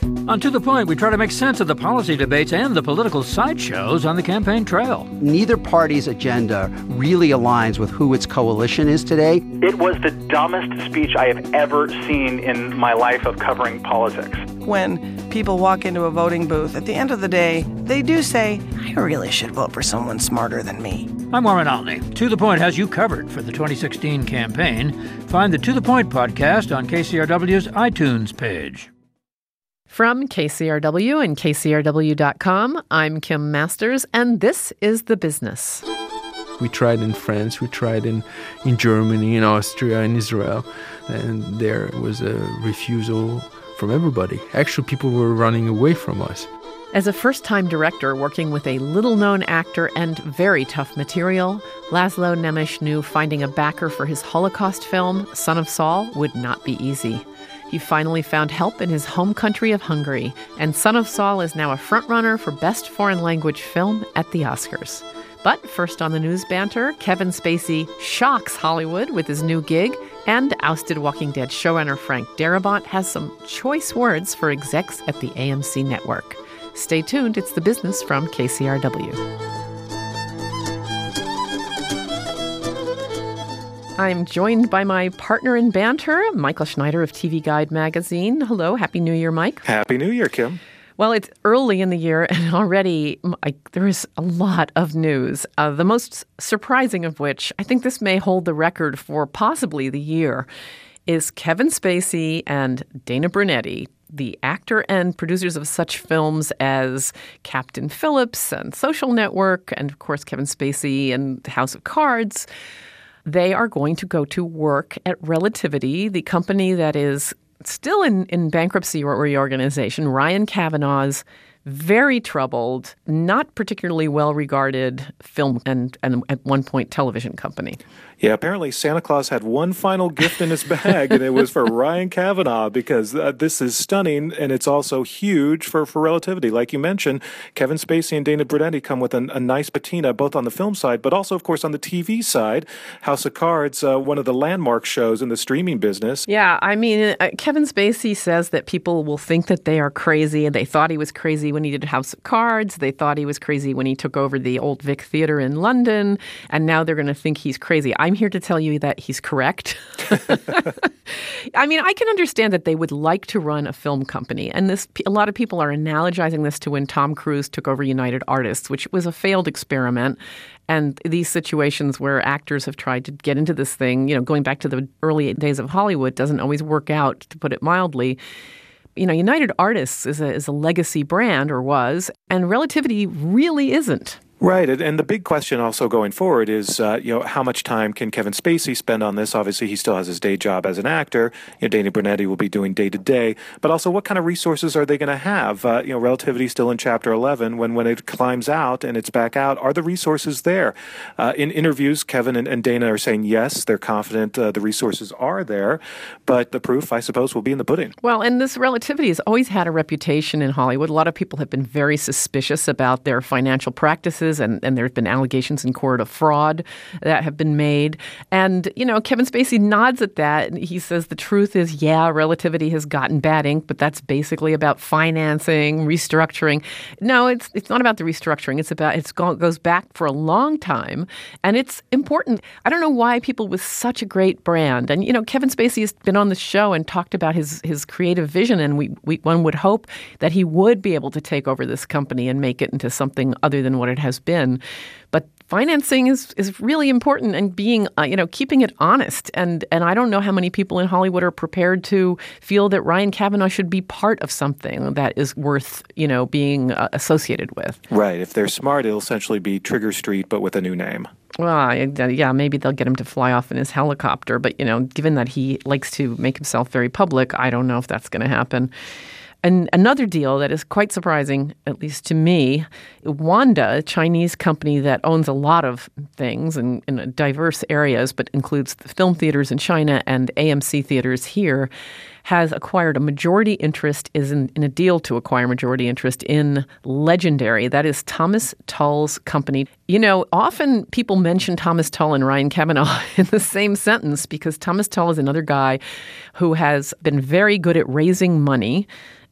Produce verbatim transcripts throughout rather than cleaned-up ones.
On To The Point, we try to make sense of the policy debates and the political sideshows on the campaign trail. Neither party's agenda really aligns with who its coalition is today. It was the dumbest speech I have ever seen in my life of covering politics. When people walk into a voting booth, at the end of the day, they do say, I really should vote for someone smarter than me. I'm Warren Olney. To The Point has you covered for the twenty sixteen campaign. Find the To The Point podcast on K C R W's iTunes page. From K C R W and K C R W dot com, I'm Kim Masters, and this is The Business. We tried in France, we tried in, in Germany, in Austria, in Israel, and there was a refusal from everybody. Actually, people were running away from us. As a first-time director working with a little-known actor and very tough material, Laszlo Nemes knew finding a backer for his Holocaust film, Son of Saul, would not be easy. He finally found help in his home country of Hungary, and Son of Saul is now a frontrunner for Best Foreign Language Film at the Oscars. But first on the news banter, Kevin Spacey shocks Hollywood with his new gig, and ousted Walking Dead showrunner Frank Darabont has some choice words for execs at the A M C network. Stay tuned, it's The Business from K C R W. I'm joined by my partner in banter, Michael Schneider of T V Guide magazine. Hello, Happy New Year, Mike. Happy New Year, Kim. Well, it's early in the year, and already I, there is a lot of news, uh, the most surprising of which, I think this may hold the record for possibly the year, is Kevin Spacey and Dana Brunetti, the actor and producers of such films as Captain Phillips and Social Network, and of course Kevin Spacey and House of Cards. They are going to go to work at Relativity, the company that is still in, in bankruptcy or reorganization. Ryan Kavanaugh's very troubled, not particularly well-regarded film and, and at one point television company. Yeah, apparently Santa Claus had one final gift in his bag, and it was for Ryan Kavanaugh, because uh, this is stunning, and it's also huge for, for Relativity. Like you mentioned, Kevin Spacey and Dana Brunetti come with an, a nice patina, both on the film side, but also, of course, on the T V side. House of Cards, uh, one of the landmark shows in the streaming business. Yeah, I mean, uh, Kevin Spacey says that people will think that they are crazy, and they thought he was crazy when he did House of Cards. They thought he was crazy when he took over the Old Vic Theatre in London, and now they're going to think he's crazy. I'm here to tell you that he's correct. I mean, I can understand that they would like to run a film company, and this a lot of people are analogizing this to when Tom Cruise took over United Artists, which was a failed experiment. And these situations where actors have tried to get into this thing, you know, going back to the early days of Hollywood, doesn't always work out, to put it mildly. You know, United Artists is a, is a legacy brand, or was, and Relativity really isn't. Right, and the big question also going forward is, uh, you know, how much time can Kevin Spacey spend on this? Obviously, he still has his day job as an actor. You know, Dana Brunetti will be doing day to day, but also what kind of resources are they going to have? Uh, you know, Relativity still in Chapter eleven. When when it climbs out and it's back out, are the resources there? Uh, in interviews, Kevin and, and Dana are saying yes, they're confident uh, the resources are there, but the proof, I suppose, will be in the pudding. Well, and this Relativity has always had a reputation in Hollywood. A lot of people have been very suspicious about their financial practices. And, and there have been allegations in court of fraud that have been made. And, you know, Kevin Spacey nods at that. He says the truth is, yeah, Relativity has gotten bad ink, but that's basically about financing, restructuring. No, it's it's not about the restructuring. It's about, it's go, goes back for a long time. And it's important. I don't know why people with such a great brand, and, you know, Kevin Spacey has been on the show and talked about his, his creative vision. And we, we one would hope that he would be able to take over this company and make it into something other than what it has been. But financing is, is really important, and being, uh, you know, keeping it honest. And and I don't know how many people in Hollywood are prepared to feel that Ryan Kavanaugh should be part of something that is worth, you know, being uh, associated with. Right. If they're smart, it'll essentially be Trigger Street, but with a new name. Well, yeah, maybe they'll get him to fly off in his helicopter. But, you know, given that he likes to make himself very public, I don't know if that's going to happen. And another deal that is quite surprising, at least to me, Wanda, a Chinese company that owns a lot of things in, in diverse areas, but includes the film theaters in China and A M C theaters here, has acquired a majority interest, is in, in a deal to acquire majority interest in Legendary. That is Thomas Tull's company. You know, often people mention Thomas Tull and Ryan Kavanaugh in the same sentence, because Thomas Tull is another guy who has been very good at raising money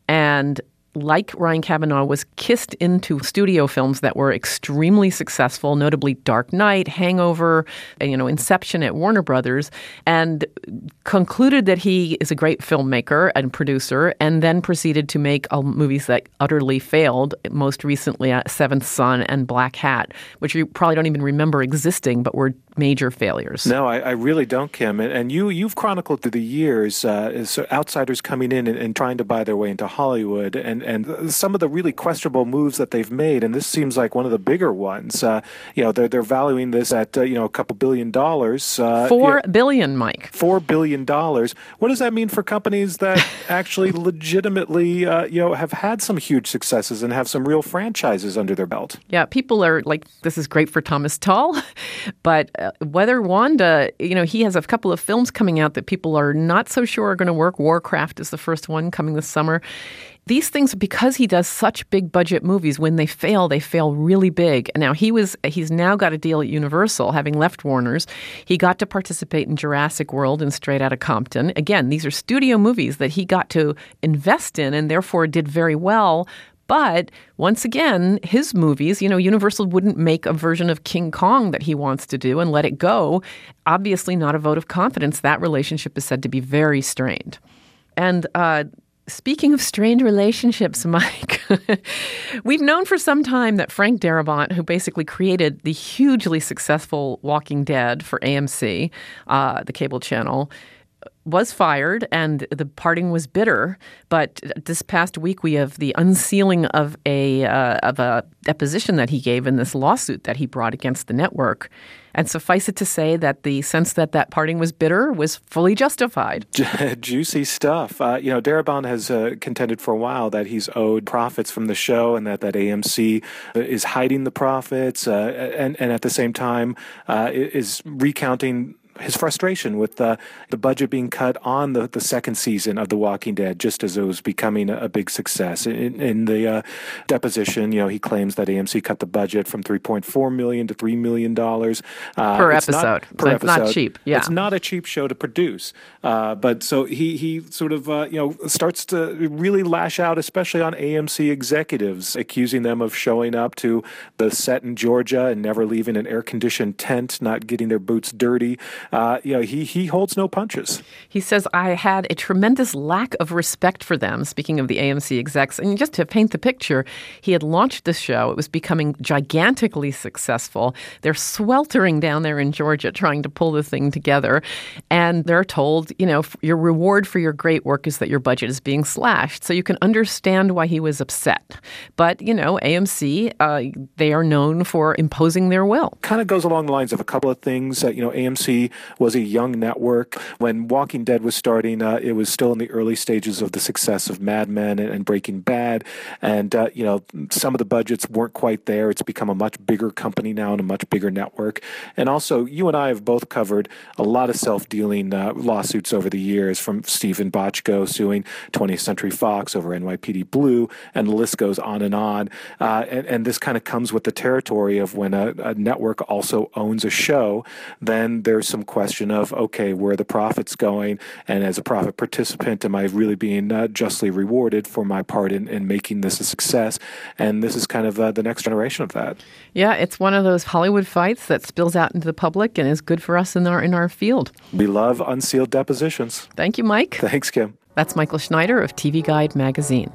and like Ryan Kavanaugh, was kissed into studio films that were extremely successful, notably Dark Knight, Hangover, you know, Inception at Warner Brothers, and concluded that he is a great filmmaker and producer, and then proceeded to make uh, movies that utterly failed, most recently uh, Seventh Son and Black Hat, which you probably don't even remember existing, but were major failures. No, I, I really don't, Kim. And, and you, you've chronicled through the years uh, as outsiders coming in and, and trying to buy their way into Hollywood, and, and some of the really questionable moves that they've made. And this seems like one of the bigger ones. Uh, you know, they're they're valuing this at uh, you know a couple billion dollars. Uh, Four you know, billion, Mike. Four billion dollars. What does that mean for companies that actually legitimately uh, you know have had some huge successes and have some real franchises under their belt? Yeah, people are like, this is great for Thomas Tull, but uh, whether Wanda, you know, he has a couple of films coming out that people are not so sure are going to work. Warcraft is the first one coming this summer. These things, because he does such big budget movies, when they fail, they fail really big. Now, he was he's now got a deal at Universal, having left Warner's. He got to participate in Jurassic World and Straight Outta Compton. Again, these are studio movies that he got to invest in and therefore did very well. But once again, his movies, you know, Universal wouldn't make a version of King Kong that he wants to do and let it go. Obviously not a vote of confidence. That relationship is said to be very strained. And uh, speaking of strained relationships, Mike, we've known for some time that Frank Darabont, who basically created the hugely successful Walking Dead for A M C, uh, the cable channel, was fired, and the parting was bitter. But this past week, we have the unsealing of a uh, of a deposition that he gave in this lawsuit that he brought against the network. And suffice it to say that the sense that that parting was bitter was fully justified. Juicy stuff. Uh, you know, Darabont has uh, contended for a while that he's owed profits from the show, and that, that A M C is hiding the profits, uh, and, and at the same time uh, is recounting his frustration with uh, the budget being cut on the, the second season of The Walking Dead, just as it was becoming a, a big success. In, in the uh, deposition, you know, he claims that A M C cut the budget from three point four million dollars to three million dollars. Uh, per episode. Not, per so it's episode. Not cheap. Yeah. It's not a cheap show to produce. Uh, but so he, he sort of, uh, you know, starts to really lash out, especially on A M C executives, accusing them of showing up to the set in Georgia and never leaving an air-conditioned tent, not getting their boots dirty. Uh, you know, he he holds no punches. He says, I had a tremendous lack of respect for them, speaking of the A M C execs. And just to paint the picture, he had launched the show. It was becoming gigantically successful. They're sweltering down there in Georgia trying to pull the thing together. And they're told, you know, your reward for your great work is that your budget is being slashed. So you can understand why he was upset. But, you know, A M C, uh, they are known for imposing their will. Kind of goes along the lines of a couple of things. Uh, you know, A M C was a young network. When Walking Dead was starting, uh, it was still in the early stages of the success of Mad Men and, and Breaking Bad. And, uh, you know, some of the budgets weren't quite there. It's become a much bigger company now and a much bigger network. And also, you and I have both covered a lot of self-dealing uh, lawsuits over the years, from Stephen Bochco suing twentieth Century Fox over N Y P D Blue, and the list goes on and on. Uh, and, and this kind of comes with the territory of when a, a network also owns a show, then there's some question of, okay, where are the profits going? And as a profit participant, am I really being uh, justly rewarded for my part in, in making this a success? And this is kind of uh, the next generation of that. Yeah, it's one of those Hollywood fights that spills out into the public and is good for us in our in our field. We love unsealed depositions. Thank you, Mike. Thanks, Kim. That's Michael Schneider of T V Guide magazine.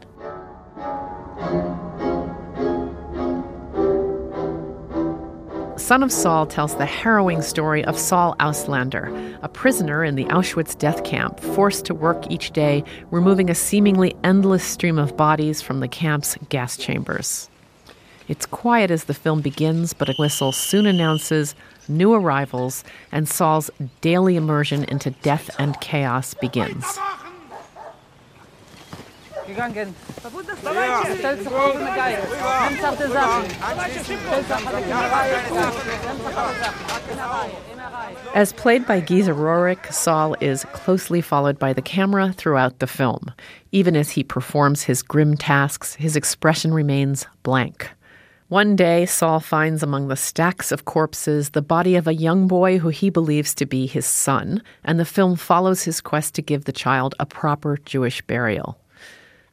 Son of Saul tells the harrowing story of Saul Auslander, a prisoner in the Auschwitz death camp, forced to work each day, removing a seemingly endless stream of bodies from the camp's gas chambers. It's quiet as the film begins, but a whistle soon announces new arrivals, and Saul's daily immersion into death and chaos begins. As played by Giza Roerich, Saul is closely followed by the camera throughout the film. Even as he performs his grim tasks, his expression remains blank. One day, Saul finds among the stacks of corpses the body of a young boy who he believes to be his son, and the film follows his quest to give the child a proper Jewish burial.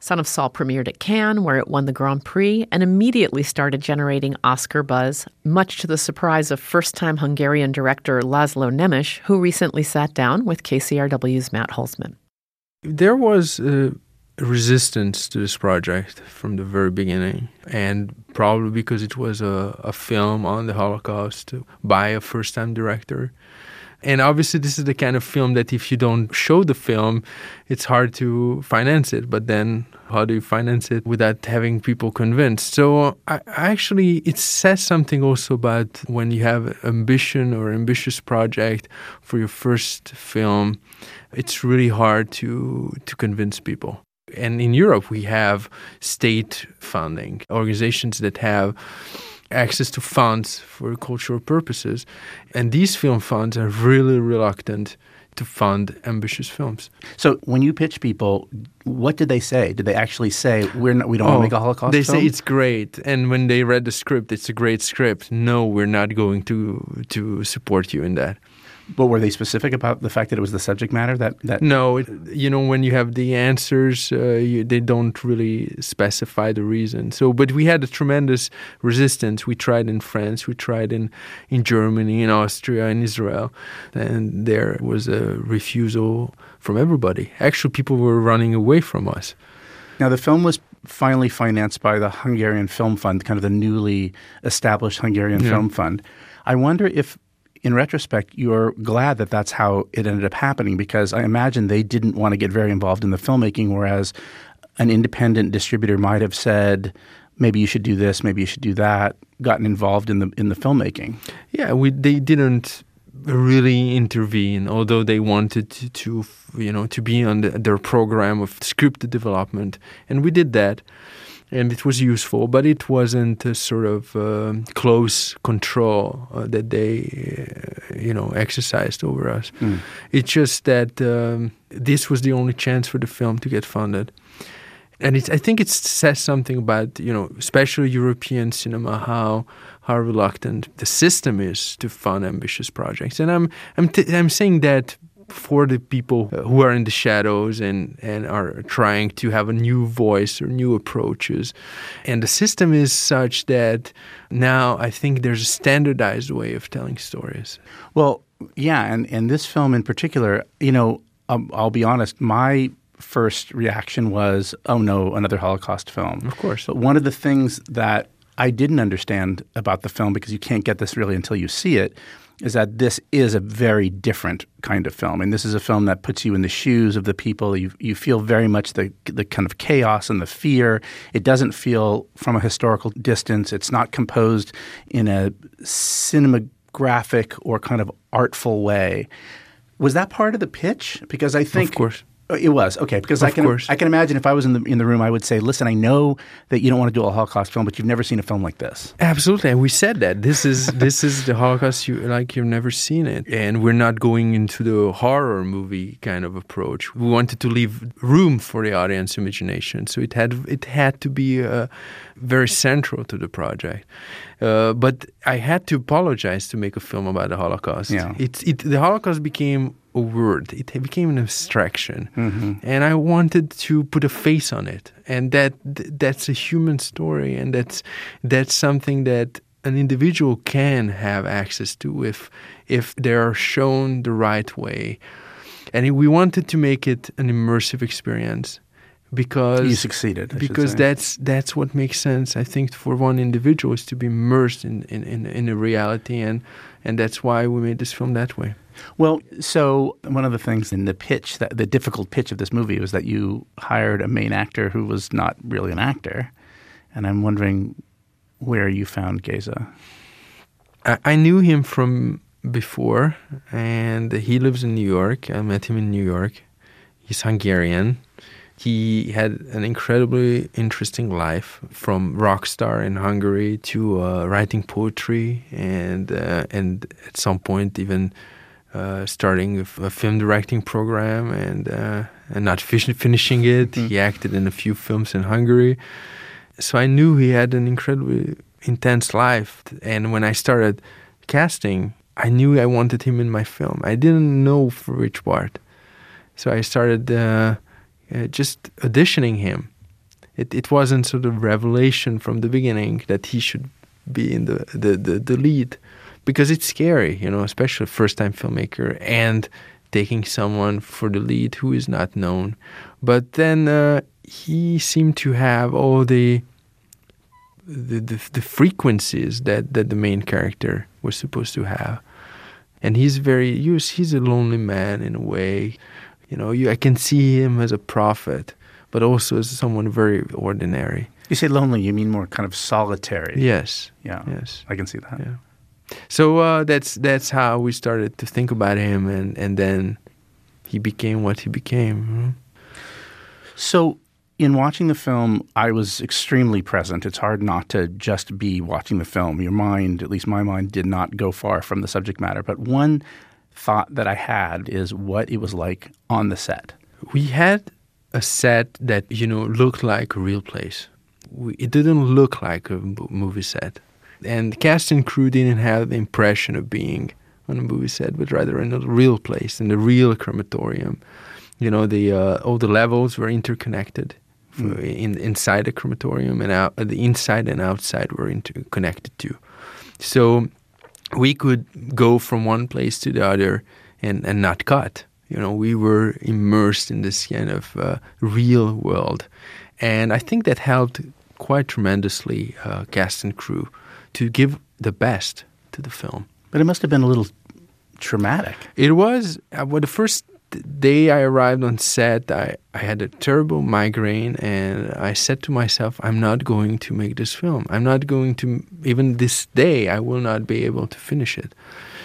Son of Saul premiered at Cannes, where it won the Grand Prix, and immediately started generating Oscar buzz, much to the surprise of first-time Hungarian director Laszlo Nemes, who recently sat down with K C R W's Matt Holzman. There was uh, resistance to this project from the very beginning, and probably because it was a, a film on the Holocaust by a first-time director. And obviously this is the kind of film that if you don't show the film, it's hard to finance it. But then how do you finance it without having people convinced? So I, actually it says something also about when you have ambition or ambitious project for your first film, it's really hard to to convince people. And in Europe we have state funding, organizations that have access to funds for cultural purposes. And these film funds are really reluctant to fund ambitious films. So when you pitch people, what did they say? Did they actually say, We're not, we don't oh, want to make a Holocaust they film? They say it's great. And when they read the script, it's a great script. No, we're not going to to support you in that. But were they specific about the fact that it was the subject matter? That, that No, it, you know, when you have the answers, uh, you, they don't really specify the reason. So, but we had a tremendous resistance. We tried in France, we tried in, in Germany, in Austria, in Israel, and there was a refusal from everybody. Actually, people were running away from us. Now, the film was finally financed by the Hungarian Film Fund, kind of the newly established Hungarian yeah. Film Fund. I wonder if, in retrospect, you're glad that that's how it ended up happening, because I imagine they didn't want to get very involved in the filmmaking, whereas an independent distributor might have said, maybe you should do this, maybe you should do that, gotten involved in the in the filmmaking. Yeah, we they didn't really intervene, although they wanted to, to you know, to be on the, their program of script development, and we did that. And it was useful, but it wasn't a sort of uh, close control uh, that they, uh, you know, exercised over us. Mm. It's just that um, this was the only chance for the film to get funded. And it's, I think it says something about, you know, especially European cinema, how how reluctant the system is to fund ambitious projects. And I'm I'm t- I'm saying that for the people who are in the shadows and, and are trying to have a new voice or new approaches. And the system is such that now I think there's a standardized way of telling stories. Well, yeah, and, and this film in particular, you know, um, I'll be honest, my first reaction was, oh no, another Holocaust film. Of course. But one of the things that I didn't understand about the film, because you can't get this really until you see it, is that this is a very different kind of film. And this is a film that puts you in the shoes of the people. You you feel very much the the kind of chaos and the fear. It doesn't feel from a historical distance. It's not composed in a cinematographic or kind of artful way. Was that part of the pitch? Because I think – Of course. It was. Okay. Because of I can course. I can imagine if I was in the in the room, I would say, listen, I know that you don't want to do a Holocaust film, but you've never seen a film like this. Absolutely. And we said that. This is this is the Holocaust you, like you've never seen it. And we're not going into the horror movie kind of approach. We wanted to leave room for the audience imagination. So it had it had to be uh, very central to the project. Uh, but I had to apologize to make a film about the Holocaust. Yeah. It, it, the Holocaust became a word. It became an abstraction. Mm-hmm. And I wanted to put a face on it. And that that's a human story. And that's that's something that an individual can have access to if if they are shown the right way. And we wanted to make it an immersive experience. Because you succeeded. I because that's that's what makes sense, I think, for one individual is to be immersed in in, in, in a reality, and and that's why we made this film that way. Well, so one of the things in the pitch, that the difficult pitch of this movie, was that you hired a main actor who was not really an actor, and I'm wondering where you found Geza. I, I knew him from before, and he lives in New York. I met him in New York. He's Hungarian. He had an incredibly interesting life, from rock star in Hungary to uh, writing poetry, and uh, and at some point even uh, starting a, a film directing program, and uh, and not fish- finishing it. Mm-hmm. He acted in a few films in Hungary, so I knew he had an incredibly intense life. And when I started casting, I knew I wanted him in my film. I didn't know for which part, so I started. Uh, Uh, just auditioning him, It it wasn't sort of revelation from the beginning that he should be in the, the, the, the lead, because it's scary, you know, especially a first-time filmmaker and taking someone for the lead who is not known. But then uh, he seemed to have all the the, the the frequencies that, that the main character was supposed to have. And he's very, he's a lonely man in a way. You know, you, I can see him as a prophet, but also as someone very ordinary. You say lonely, you mean more kind of solitary. Yes. Yeah. Yes. I can see that. Yeah. So uh, that's that's how we started to think about him, and, and then he became what he became. You know? So in watching the film, I was extremely present. It's hard not to just be watching the film. Your mind, at least my mind, did not go far from the subject matter. But one thought that I had is what it was like on the set. We had a set that, you know, looked like a real place. We, it didn't look like a movie set. And the cast and crew didn't have the impression of being on a movie set, but rather in a real place, in the real crematorium. You know, the uh, all the levels were interconnected. Mm. In, inside the crematorium, and out, the inside and outside were interconnected too. So we could go from one place to the other and, and not cut. You know, we were immersed in this kind of uh, real world. And I think that helped quite tremendously uh, cast and crew to give the best to the film. But it must have been a little traumatic. It was. Uh, well, the first day I arrived on set, I, I had a terrible migraine, and I said to myself, I'm not going to make this film. I'm not going to, even this day, I will not be able to finish it.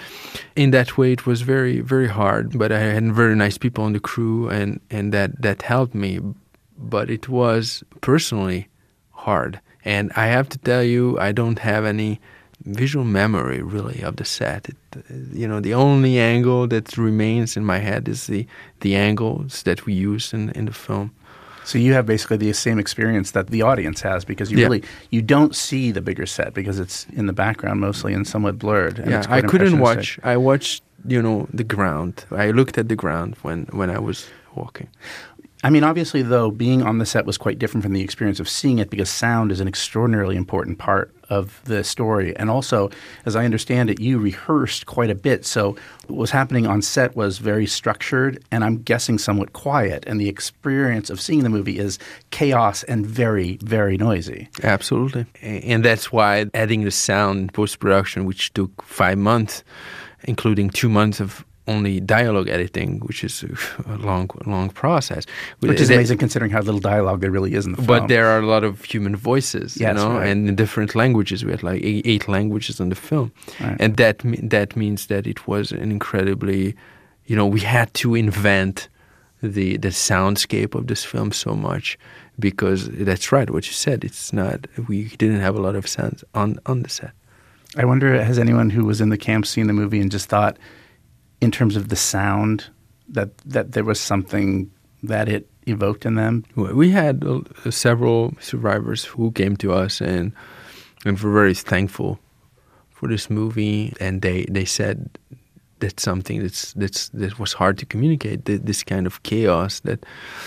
In that way, it was very, very hard, but I had very nice people on the crew, and, and that, that helped me. But it was personally hard. And I have to tell you, I don't have any visual memory, really, of the set. It, you know, the only angle that remains in my head is the, the angles that we use in, in the film. So you have basically the same experience that the audience has, because you yeah. really, you don't see the bigger set because it's in the background mostly and somewhat blurred. And yeah, it's I couldn't watch. impressionistic. I watched, you know, the ground. I looked at the ground when, when I was walking. I mean, obviously, though, being on the set was quite different from the experience of seeing it, because sound is an extraordinarily important part of the story. And also, as I understand it, you rehearsed quite a bit. So what was happening on set was very structured and I'm guessing somewhat quiet. And the experience of seeing the movie is chaos and very, very noisy. Absolutely. And that's why adding the sound in post-production, which took five months, including two months of only dialogue editing, which is a long, long process. Which is amazing considering how little dialogue there really is in the film. But there are a lot of human voices, yeah, you know, right. and in different languages. We had like eight, eight languages in the film. Right. And that that means that it was an incredibly, you know, we had to invent the, the soundscape of this film so much, because that's right, what you said. It's not, we didn't have a lot of sounds on, on the set. I wonder, has anyone who was in the camp seen the movie and just thought, in terms of the sound, that that there was something that it evoked in them? We had uh, several survivors who came to us and and were very thankful for this movie, and they, they said that's something that's that's that was hard to communicate. That this kind of chaos that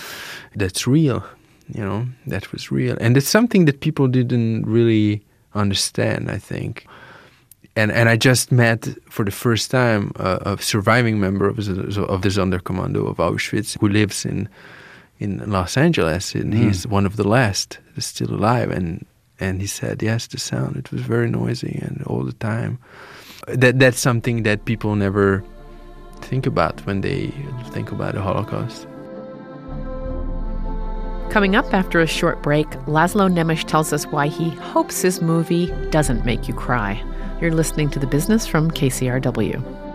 that's real, you know, that was real, and it's something that people didn't really understand, I think. And and I just met for the first time uh, a surviving member of the, of the Sonderkommando of Auschwitz who lives in in Los Angeles, and mm. he's one of the last that's still alive. And and he said, yes, the sound, it was very noisy and all the time. That that's something that people never think about when they think about the Holocaust. Coming up after a short break, Laszlo Nemes tells us why he hopes his movie doesn't make you cry. You're listening to The Business from K C R W.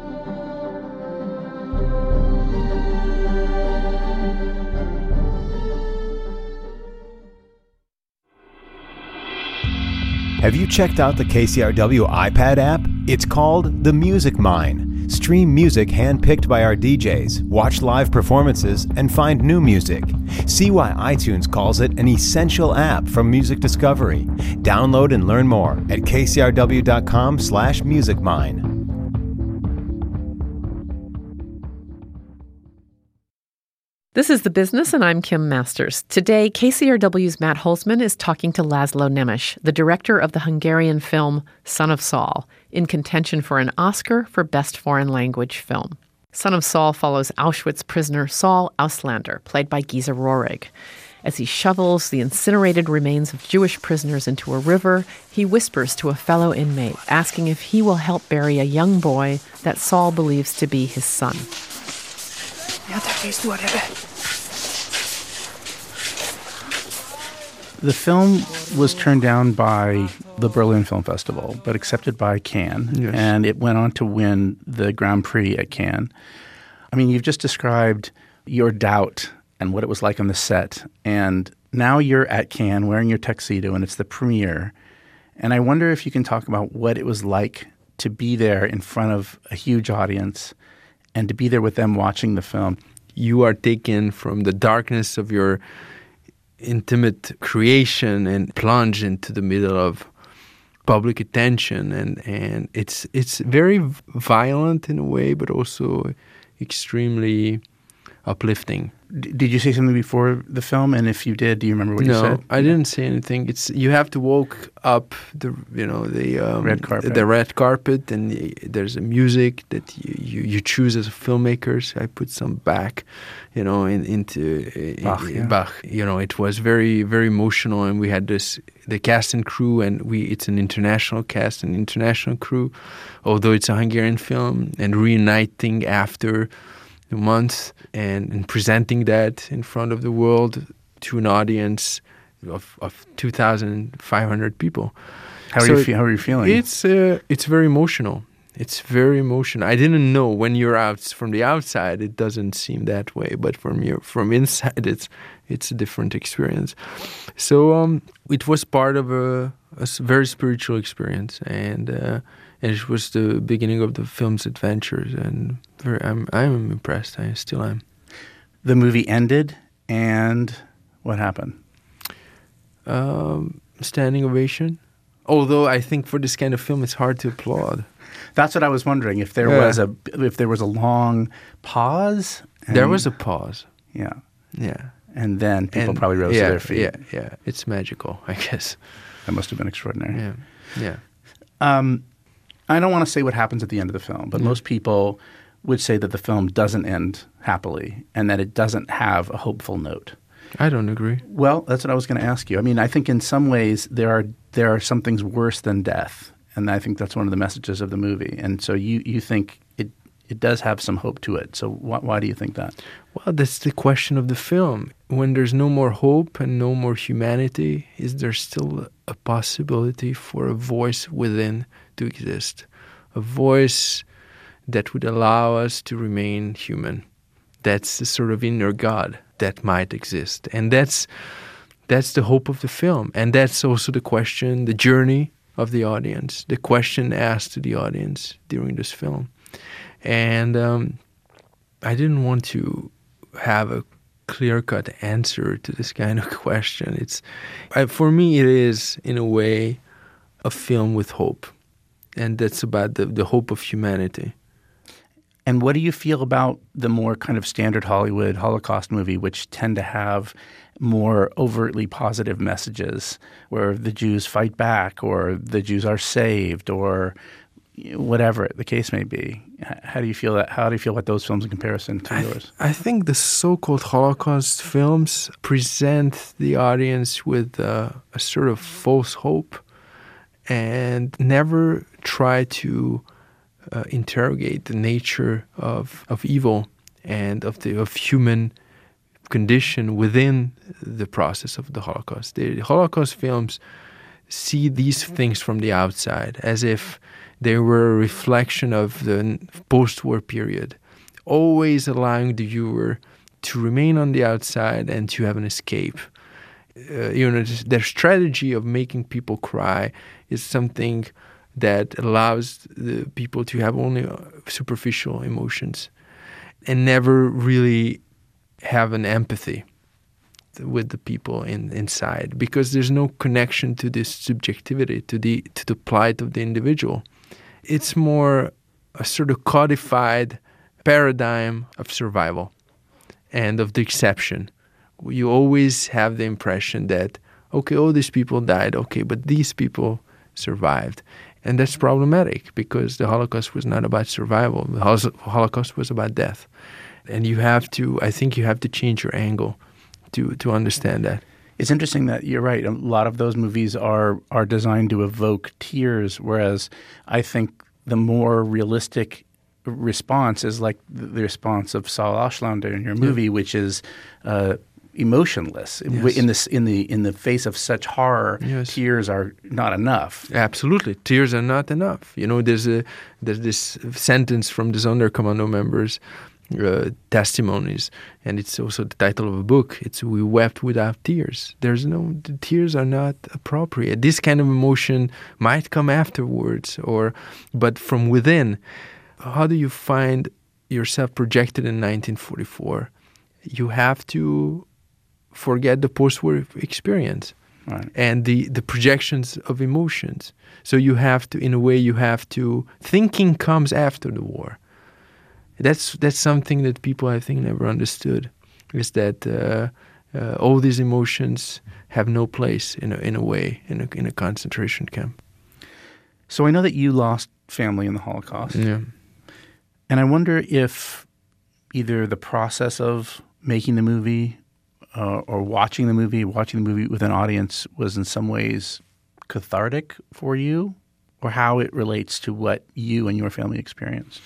Have you checked out the K C R W iPad app? It's called The Music Mine. Stream music handpicked by our D Js, watch live performances, and find new music. See why iTunes calls it an essential app for music discovery. Download and learn more at kcrw.com slash musicmine. This is The Business, and I'm Kim Masters. Today, K C R W's Matt Holzman is talking to Laszlo Nemes, the director of the Hungarian film Son of Saul, in contention for an Oscar for Best Foreign Language Film. Son of Saul follows Auschwitz prisoner Saul Auslander, played by Giza Rohrig. As he shovels the incinerated remains of Jewish prisoners into a river, he whispers to a fellow inmate, asking if he will help bury a young boy that Saul believes to be his son. The film was turned down by the Berlin Film Festival, but accepted by Cannes, yes. And it went on to win the Grand Prix at Cannes. I mean, you've just described your doubt and what it was like on the set, and now you're at Cannes wearing your tuxedo, and it's the premiere. And I wonder if you can talk about what it was like to be there in front of a huge audience and to be there with them watching the film. You are taken from the darkness of your intimate creation and plunge into the middle of public attention, and, and it's it's very violent in a way, but also extremely uplifting. D- did you say something before the film? And if you did, do you remember what no, you said? No, I didn't say anything. It's you have to walk up the you know the um, red carpet, the red carpet, and there's a music that you, you, you choose as a filmmaker. So I put some Bach, you know, in, into Bach, in, yeah. Bach. You know, it was very very emotional, and we had this the cast and crew, and we it's an international cast and international crew, although it's a Hungarian film, and reuniting after a month and, and presenting that in front of the world to an audience of, of two thousand five hundred people. How are, so you fe- how are you feeling? It's uh, it's very emotional. It's very emotional. I didn't know when you're out from the outside, it doesn't seem that way, but from your from inside, it's it's a different experience. So um, it was part of a, a very spiritual experience, and uh, and it was the beginning of the film's adventures. And very, I'm I'm impressed. I still am. The movie ended, and what happened? Um, standing ovation. Although I think for this kind of film, it's hard to applaud. That's what I was wondering. If there yeah. was a if there was a long pause. There was a pause. Yeah. Yeah. And then people and probably rose yeah, to their feet. Yeah, yeah. It's magical, I guess. That must have been extraordinary. Yeah. Yeah. Um, I don't want to say what happens at the end of the film, but mm. most people would say that the film doesn't end happily and that it doesn't have a hopeful note. I don't agree. Well, that's what I was going to ask you. I mean, I think in some ways there are there are some things worse than death, and I think that's one of the messages of the movie. And so you, you think it it does have some hope to it. So wh- why do you think that? Well, that's the question of the film. When there's no more hope and no more humanity, is there still a possibility for a voice within to exist? A voice that would allow us to remain human. That's the sort of inner God that might exist. And that's that's the hope of the film. And that's also the question, the journey of the audience, the question asked to the audience during this film. And um, I didn't want to have a clear-cut answer to this kind of question. It's I, for me, it is, in a way, a film with hope. And that's about the, the hope of humanity. And what do you feel about the more kind of standard Hollywood Holocaust movie, which tend to have more overtly positive messages where the Jews fight back or the Jews are saved or whatever the case may be? How do you feel that? How do you feel about those films in comparison to I, yours? I think the so-called Holocaust films present the audience with uh, a sort of false hope and never try to Uh, interrogate the nature of of evil and of the of human condition within the process of the Holocaust. The Holocaust films see these things from the outside as if they were a reflection of the post-war period, always allowing the viewer to remain on the outside and to have an escape. Uh, you know, their strategy of making people cry is something that allows the people to have only superficial emotions and never really have an empathy with the people in, inside, because there's no connection to this subjectivity, to the to the plight of the individual. It's more a sort of codified paradigm of survival. and of the exception. You always have the impression that, okay, all these people died, okay, but these people survived. And that's problematic because the Holocaust was not about survival. The Holocaust was about death. And you have to, I think you have to change your angle to, to understand that. It's interesting that you're right. A lot of those movies are are designed to evoke tears, whereas I think the more realistic response is like the response of Saul Auslander in your movie, yeah. which is uh, emotionless. Yes. In this, in the in the face of such horror, yes. tears are not enough. Absolutely, tears are not enough. You know, there's a there's this sentence from the Sonderkommando members' uh, testimonies, and it's also the title of a book. It's "We wept without tears." There's no the tears are not appropriate. This kind of emotion might come afterwards, or but from within. How do you find yourself projected in nineteen forty-four? You have to forget the post-war experience right. and the, the projections of emotions. So you have to, in a way, you have to, thinking comes after the war. That's that's something that people, I think, never understood, is that uh, uh, all these emotions have no place, in a, in a way, in a, in a concentration camp. So I know that you lost family in the Holocaust. Yeah. And I wonder if either the process of making the movie uh, or watching the movie, watching the movie with an audience was in some ways cathartic for you, or how it relates to what you and your family experienced.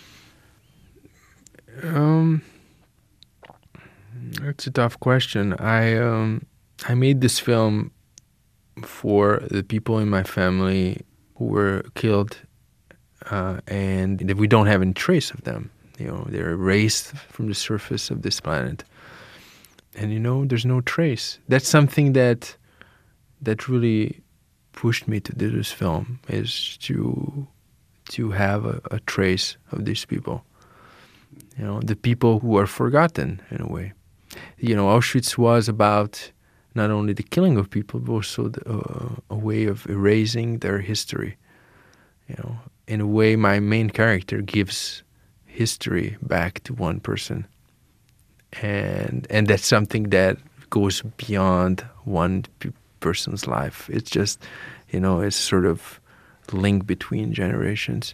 Um, that's a tough question. I um, I made this film for the people in my family who were killed, uh, and we don't have any trace of them. You know, they're erased from the surface of this planet, and you know, there's no trace. That's something that that really pushed me to do this film, is to to have a, a trace of these people. You know, the people who are forgotten in a way. You know, Auschwitz was about not only the killing of people, but also the, uh, a way of erasing their history. You know, in a way, my main character gives history back to one person, and and that's something that goes beyond one p- person's life. It's just, you know, it's sort of link between generations.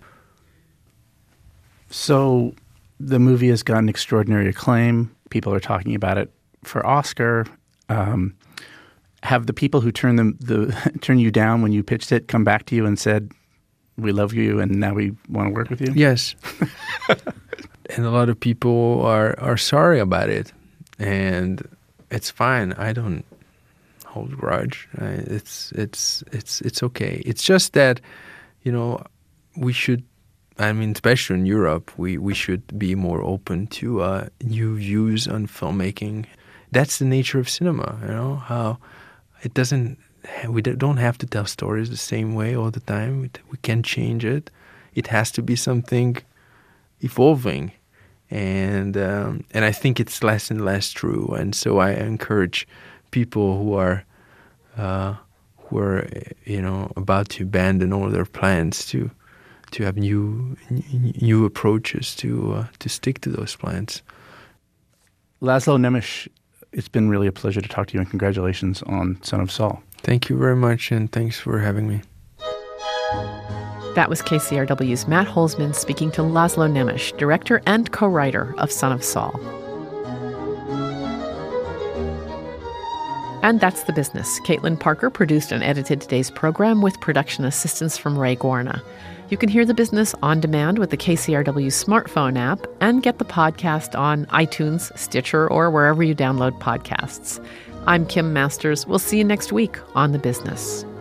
So the movie has gotten extraordinary acclaim. People are talking about it for Oscar. Um, have the people who turned them the turn you down when you pitched it come back to you and said, "We love you, and now we want to work with you"? Yes. And a lot of people are, are sorry about it, and it's fine. I don't hold a grudge. I, it's it's it's it's okay. It's just that, you know, we should. I mean, especially in Europe, we, we should be more open to uh, new views on filmmaking. That's the nature of cinema, you know, how it doesn't, we don't have to tell stories the same way all the time. We, we can change it. It has to be something evolving. And um, and I think it's less and less true. And so I encourage people who are, uh, who are, you know, about to abandon all their plans to to have new new approaches, to uh, to stick to those plans. Laszlo Nemes, it's been really a pleasure to talk to you, and congratulations on Son of Saul. Thank you very much, and thanks for having me. That was K C R W's Matt Holzman speaking to Laszlo Nemes, director and co-writer of Son of Saul. And that's The Business. Caitlin Parker produced and edited today's program with production assistance from Ray Guarna. You can hear The Business on demand with the K C R W smartphone app and get the podcast on iTunes, Stitcher, or wherever you download podcasts. I'm Kim Masters. We'll see you next week on The Business.